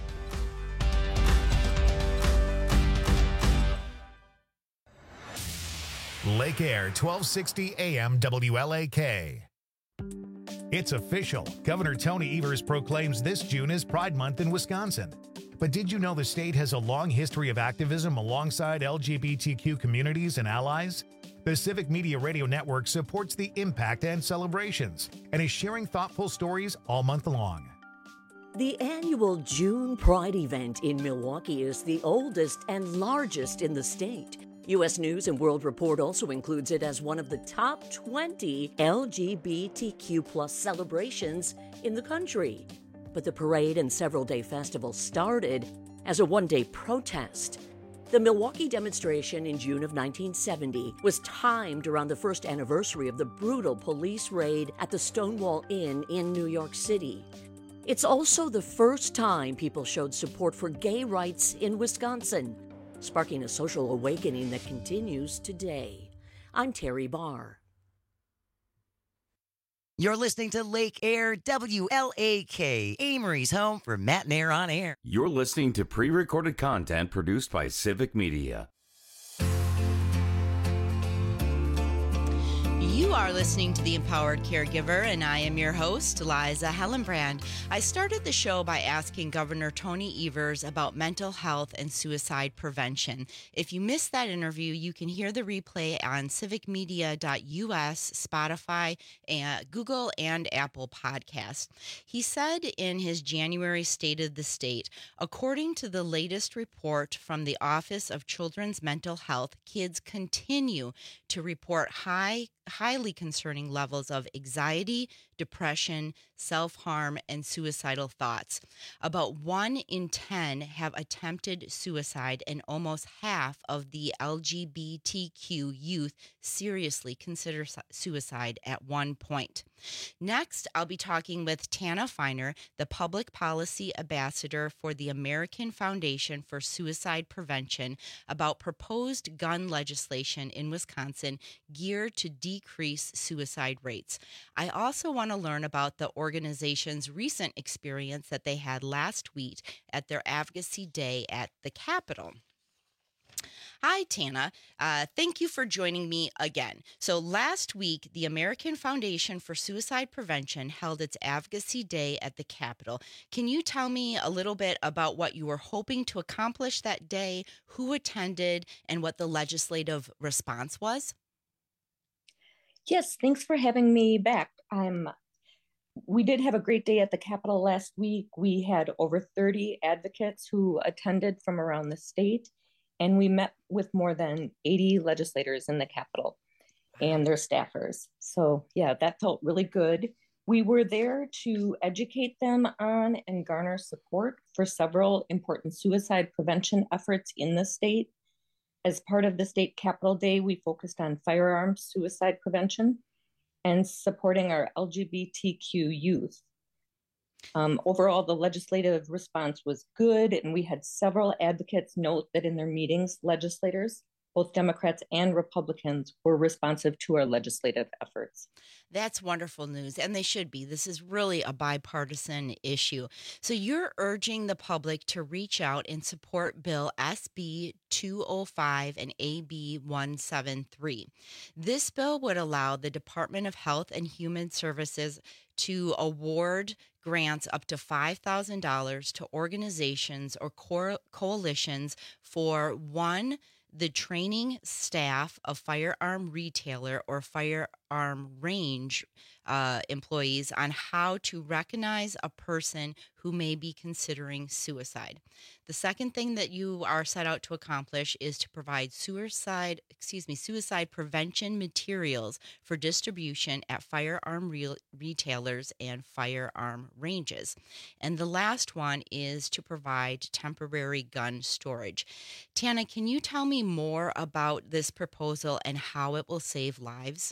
Lake Air, 1260 AM WLAK. It's official. Governor Tony Evers proclaims this June as Pride Month in Wisconsin. But did you know the state has a long history of activism alongside LGBTQ communities and allies? The Civic Media Radio Network supports the impact and celebrations and is sharing thoughtful stories all month long. The annual June Pride event in Milwaukee is the oldest and largest in the state. U.S. News and World Report also includes it as one of the top 20 LGBTQ+ celebrations in the country. But the parade and several-day festival started as a one-day protest. The Milwaukee demonstration in June of 1970 was timed around the first anniversary of the brutal police raid at the Stonewall Inn in New York City. It's also the first time people showed support for gay rights in Wisconsin, sparking a social awakening that continues today. I'm Terry Barr. You're listening to Lake Air WLAK, Amory's home for Matt and Air on Air. You're listening to pre-recorded content produced by Civic Media. You You are listening to The Empowered Caregiver, and I am your host, Liza Hellenbrand. I started the show by asking Governor Tony Evers about mental health and suicide prevention. If you missed that interview, you can hear the replay on civicmedia.us, Spotify, and Google, and Apple Podcasts. He said in his January State of the State, according to the latest report from the Office of Children's Mental Health, kids continue to report highly concerning levels of anxiety, depression, self-harm, and suicidal thoughts. About 1 in 10 have attempted suicide, and almost half of the LGBTQ youth seriously consider suicide at one point. Next, I'll be talking with Tana Feiner, the Public Policy Ambassador for the American Foundation for Suicide Prevention, about proposed gun legislation in Wisconsin geared to decrease suicide rates. I also want to learn about the organization's recent experience that they had last week at their Advocacy Day at the Capitol. Hi, Tana. Thank you for joining me again. So last week, the American Foundation for Suicide Prevention held its Advocacy Day at the Capitol. Can you tell me a little bit about what you were hoping to accomplish that day, who attended, and what the legislative response was? Yes, thanks for having me back. We did have a great day at the Capitol last week. We had over 30 advocates who attended from around the state, and we met with more than 80 legislators in the Capitol and their staffers. So yeah, that felt really good. We were there to educate them on and garner support for several important suicide prevention efforts in the state. As part of the State Capitol Day, we focused on firearms suicide prevention and supporting our LGBTQ youth. Overall, the legislative response was good, and we had several advocates note that in their meetings, legislators, both Democrats and Republicans, were responsive to our legislative efforts. That's wonderful news, and they should be. This is really a bipartisan issue. So you're urging the public to reach out and support Bill SB 205 and AB 173. This bill would allow the Department of Health and Human Services to award grants up to $5,000 to organizations or coalitions for one, the training staff of firearm retailer or firearm range employees on how to recognize a person who may be considering suicide. The second thing that you are set out to accomplish is to provide suicide prevention materials for distribution at firearm retailers and firearm ranges. And the last one is to provide temporary gun storage. Tana, can you tell me more about this proposal and how it will save lives?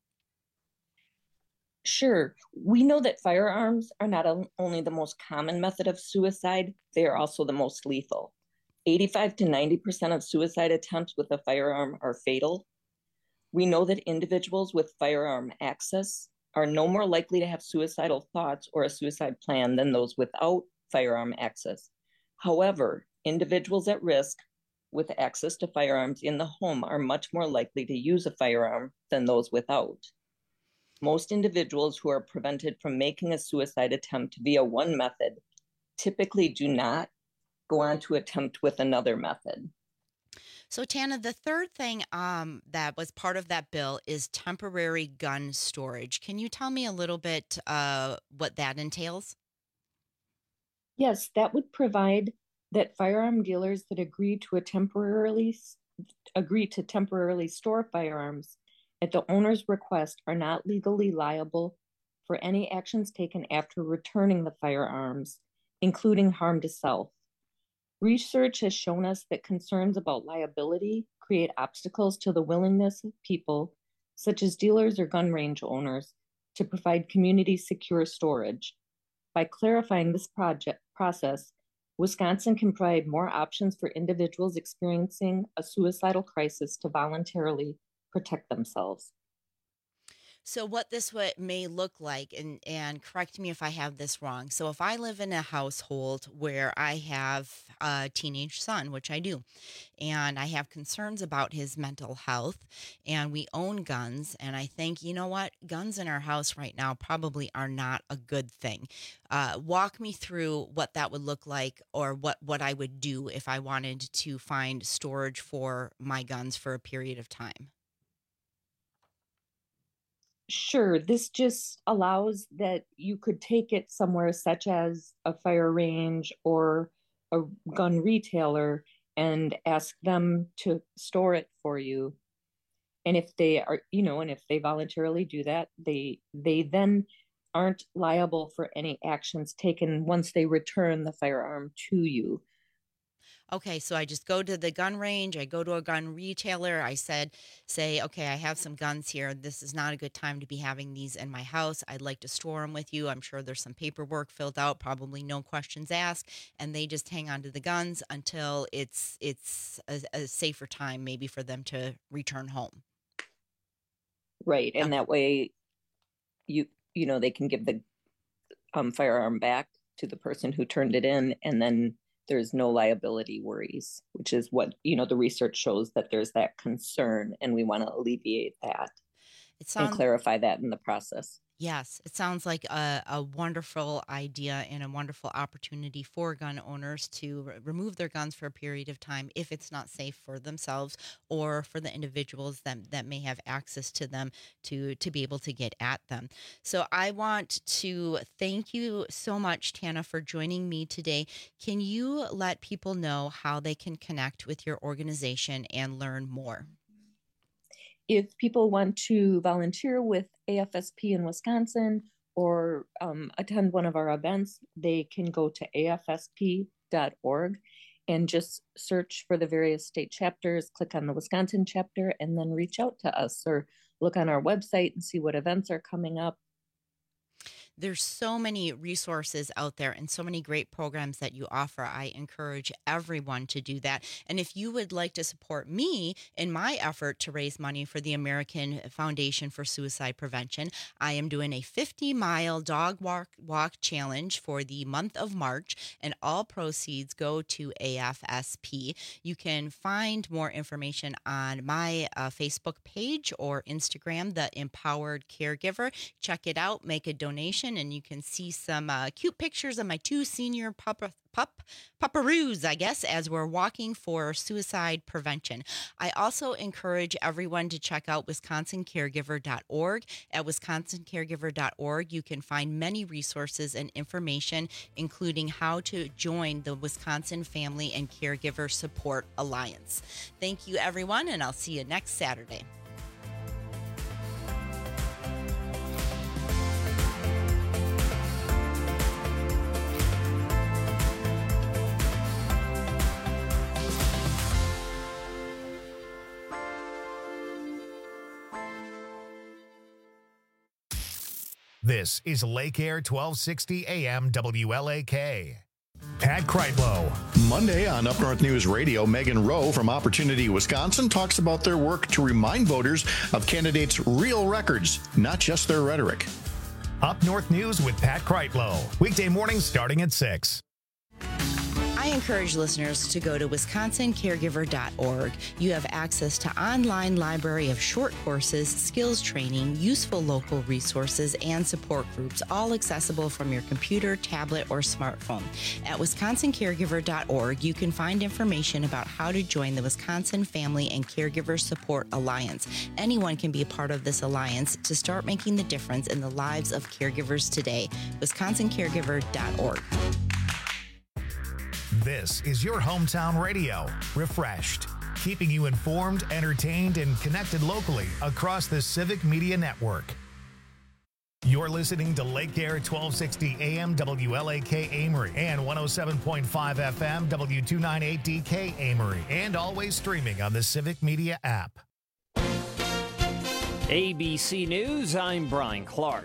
Sure. We know that firearms are not only the most common method of suicide, they are also the most lethal. 85 to 90% of suicide attempts with a firearm are fatal. We know that individuals with firearm access are no more likely to have suicidal thoughts or a suicide plan than those without firearm access. However, individuals at risk with access to firearms in the home are much more likely to use a firearm than those without. Most individuals who are prevented from making a suicide attempt via one method typically do not go on to attempt with another method. So, Tana, the third thing that was part of that bill is temporary gun storage. Can you tell me a little bit what that entails? Yes, that would provide that firearm dealers that agree to temporarily store firearms at the owner's request are not legally liable for any actions taken after returning the firearms, including harm to self. Research has shown us that concerns about liability create obstacles to the willingness of people, such as dealers or gun range owners, to provide community secure storage. By clarifying this process, Wisconsin can provide more options for individuals experiencing a suicidal crisis to voluntarily protect themselves. So what this may look like, and correct me if I have this wrong. So if I live in a household where I have a teenage son, which I do, and I have concerns about his mental health, and we own guns, and I think, you know what, guns in our house right now probably are not a good thing. Walk me through what that would look like, or what I would do if I wanted to find storage for my guns for a period of time. Sure, this just allows that you could take it somewhere such as a fire range or a gun retailer and ask them to store it for you. And if they are, and if they voluntarily do that, they then aren't liable for any actions taken once they return the firearm to you. Okay, so I just go to the gun range, I go to a gun retailer, I say, okay, I have some guns here. This is not a good time to be having these in my house. I'd like to store them with you. I'm sure there's some paperwork filled out, probably no questions asked, and they just hang on to the guns until it's a safer time maybe for them to return home. Right, and that way they can give the firearm back to the person who turned it in, and then there's no liability worries, which is what, the research shows that there's that concern, and we want to alleviate that and clarify that in the process. Yes, it sounds like a wonderful idea and a wonderful opportunity for gun owners to remove their guns for a period of time if it's not safe for themselves or for the individuals that may have access to them to be able to get at them. So I want to thank you so much, Tana, for joining me today. Can you let people know how they can connect with your organization and learn more? If people want to volunteer with AFSP in Wisconsin or attend one of our events, they can go to afsp.org and just search for the various state chapters, click on the Wisconsin chapter, and then reach out to us or look on our website and see what events are coming up. There's so many resources out there and so many great programs that you offer. I encourage everyone to do that. And if you would like to support me in my effort to raise money for the American Foundation for Suicide Prevention, I am doing a 50-mile dog walk challenge for the month of March, and all proceeds go to AFSP. You can find more information on my Facebook page or Instagram, The Empowered Caregiver. Check it out, make a donation, and you can see some cute pictures of my two senior pupperoos, I guess, as we're walking for suicide prevention. I also encourage everyone to check out wisconsincaregiver.org. At wisconsincaregiver.org, you can find many resources and information, including how to join the Wisconsin Family and Caregiver Support Alliance. Thank you, everyone, and I'll see you next Saturday. This is Lake Air 1260 AM WLAK. Pat Kreitlow. Monday on Up North News Radio, Megan Rowe from Opportunity Wisconsin talks about their work to remind voters of candidates' real records, not just their rhetoric. Up North News with Pat Kreitlow. Weekday mornings starting at 6. I encourage listeners to go to wisconsincaregiver.org. You have access to online library of short courses, skills training, useful local resources, and support groups, all accessible from your computer, tablet, or smartphone. At wisconsincaregiver.org, you can find information about how to join the Wisconsin Family and Caregiver Support Alliance. Anyone can be a part of this alliance to start making the difference in the lives of caregivers today. wisconsincaregiver.org. This is your hometown radio, refreshed, keeping you informed, entertained, and connected locally across the Civic Media Network. You're listening to Lake Air 1260 AM WLAK Amory and 107.5 FM W298DK Amory, and always streaming on the Civic Media app. ABC News, I'm Brian Clark.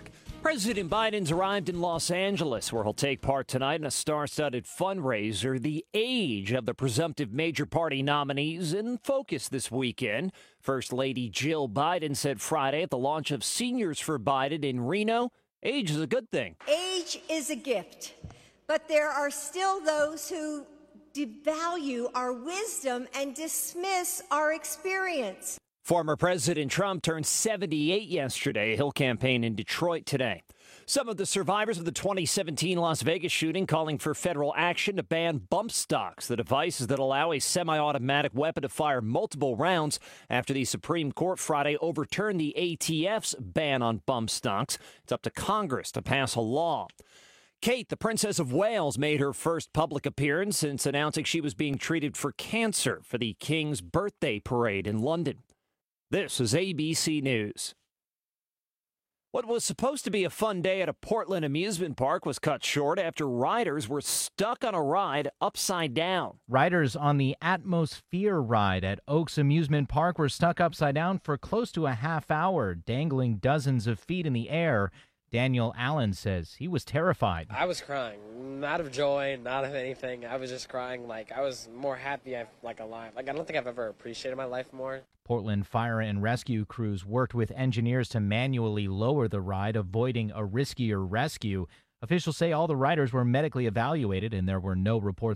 President Biden's arrived in Los Angeles, where he'll take part tonight in a star-studded fundraiser. The age of the presumptive major party nominees in focus this weekend. First Lady Jill Biden said Friday at the launch of Seniors for Biden in Reno, age is a good thing. Age is a gift, but there are still those who devalue our wisdom and dismiss our experience. Former President Trump turned 78 yesterday. He'll campaign in Detroit today. Some of the survivors of the 2017 Las Vegas shooting calling for federal action to ban bump stocks, the devices that allow a semi-automatic weapon to fire multiple rounds after the Supreme Court Friday overturned the ATF's ban on bump stocks. It's up to Congress to pass a law. Kate, the Princess of Wales, made her first public appearance since announcing she was being treated for cancer for the King's birthday parade in London. This is ABC News. What was supposed to be a fun day at a Portland amusement park was cut short after riders were stuck on a ride upside down. Riders on the Atmosphere ride at Oaks Amusement Park were stuck upside down for close to a half hour, dangling dozens of feet in the air. Daniel Allen says he was terrified. I was crying, not of joy, not of anything. I was just crying like I was more happy, alive. I don't think I've ever appreciated my life more. Portland fire and rescue crews worked with engineers to manually lower the ride, avoiding a riskier rescue. Officials say all the riders were medically evaluated and there were no reports